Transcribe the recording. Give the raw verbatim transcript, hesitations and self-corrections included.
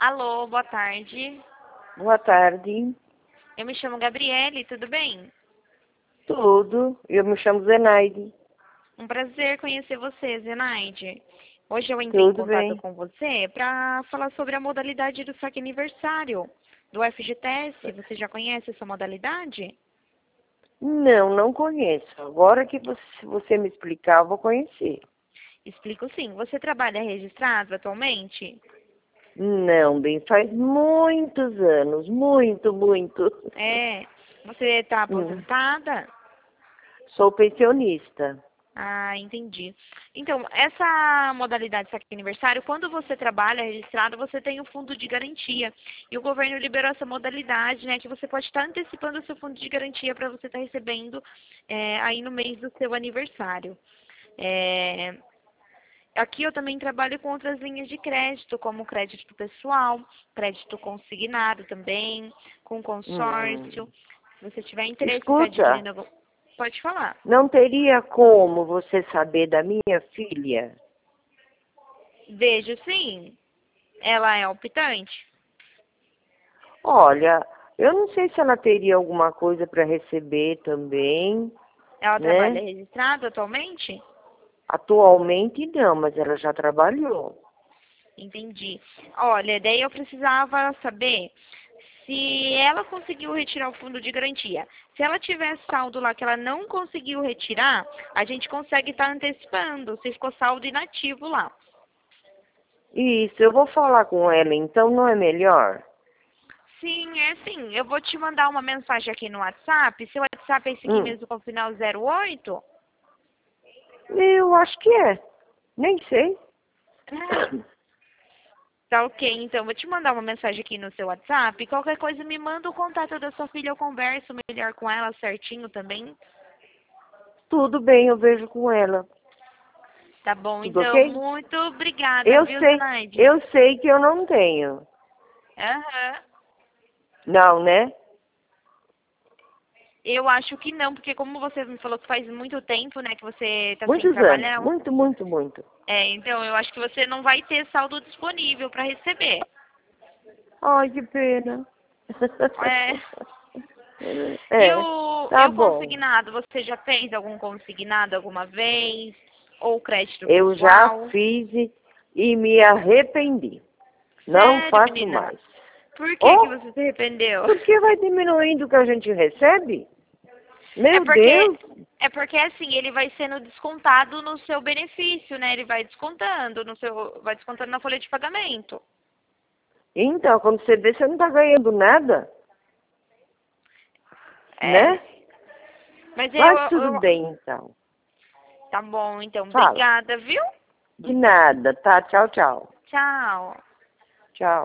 Alô, boa tarde. Boa tarde. Eu me chamo Gabriele, tudo bem? Tudo. Eu me chamo Zenaide. Um prazer conhecer você, Zenaide. Hoje eu entrei em Tudo contato bem. com você para falar sobre a modalidade do saque aniversário do F G T S. Você já conhece essa modalidade? Não, não conheço. Agora que você, se você me explicar, eu vou conhecer. Explico sim. Você trabalha registrado atualmente? Não, bem, faz muitos anos. Muito, muito. É. Você está Hum, aposentada? Sou pensionista. Ah, entendi. Então, essa modalidade de saque aniversário, quando você trabalha registrado, você tem o fundo de garantia. E o governo liberou essa modalidade, né, que você pode estar antecipando o seu fundo de garantia para você estar recebendo é, aí no mês do seu aniversário. É, aqui eu também trabalho com outras linhas de crédito, como crédito pessoal, crédito consignado também, com consórcio. Hum. Se você tiver interesse em estar Escuta, adquirindo, algum- pode falar. não teria como você saber da minha filha? Vejo sim. Ela é optante? Olha, eu não sei se ela teria alguma coisa para receber também, Ela trabalha né? registrado atualmente? Atualmente não, mas ela já trabalhou. Entendi. Olha, daí eu precisava saber se ela conseguiu retirar o fundo de garantia. Se ela tiver saldo lá que ela não conseguiu retirar, a gente consegue estar antecipando, se ficou saldo inativo lá. Isso, eu vou falar com ela, então não é melhor? Sim, é sim. Eu vou te mandar uma mensagem aqui no WhatsApp. Seu WhatsApp é esse aqui Hum, mesmo com o final zero oito? eu acho que é. Nem sei. Tá ok, então vou te mandar uma mensagem aqui no seu WhatsApp. Qualquer coisa me manda o contato da sua filha, eu converso melhor com ela certinho também. Tudo bem, eu vejo com ela. Tá bom, Tudo então ok? muito obrigada, Eu viu, sei, Zenaide? eu sei que eu não tenho. Aham. Não, né? Eu acho que não, porque como você me falou que faz muito tempo, né, que você tá sem Muitos anos. trabalhar, Muito, muito, muito. é, então eu acho que você não vai ter saldo disponível para receber. Ai, que pena. É. E É, o, e tá o bom. consignado, você já fez algum consignado alguma vez? Ou crédito Eu já pessoal? fiz e e me arrependi. Não Sério, faço menina? mais. Por que que Oh, você se arrependeu? porque vai diminuindo o que a gente recebe? É Meu porque Deus. é porque assim, ele vai sendo descontado no seu benefício, né? Ele vai descontando no seu, vai descontando na folha de pagamento. Então, quando você vê, você não está ganhando nada, É. né? Mas eu, Mas tudo eu bem, então. tá bom, então, Fala. obrigada, viu? De nada, tá? Tchau, tchau. Tchau. Tchau.